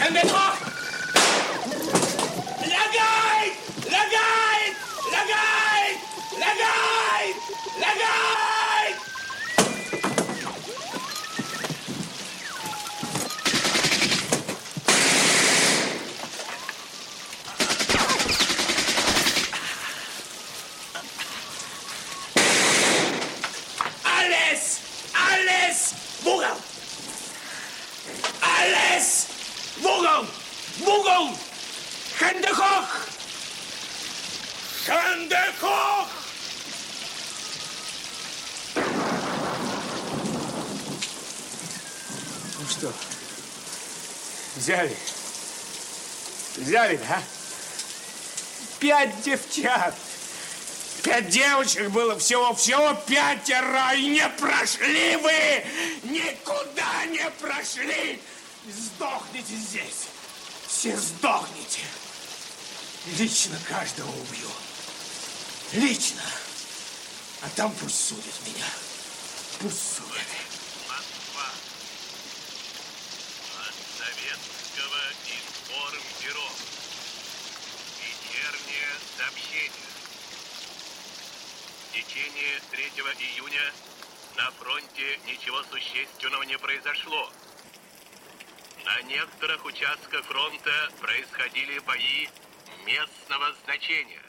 Hände hoch! Лягай! Лягай! Лягай! Лягай! Лягай! Alles! Alles! В угол! Alles! В угол! В угол! Hände hoch! Hände hoch! Ну что, взяли? Взяли, да? 5 девчат. 5 девочек было всего 5, и не прошли вы! Никуда не прошли! Сдохните здесь! Все сдохните! Лично каждого убью. Лично. А там пусть судят меня. Пусть судят. Москва. От Советского информбюро. Вечернее сообщение. В течение 3 июня на фронте ничего существенного не произошло. На некоторых участках фронта происходили бои местного значения.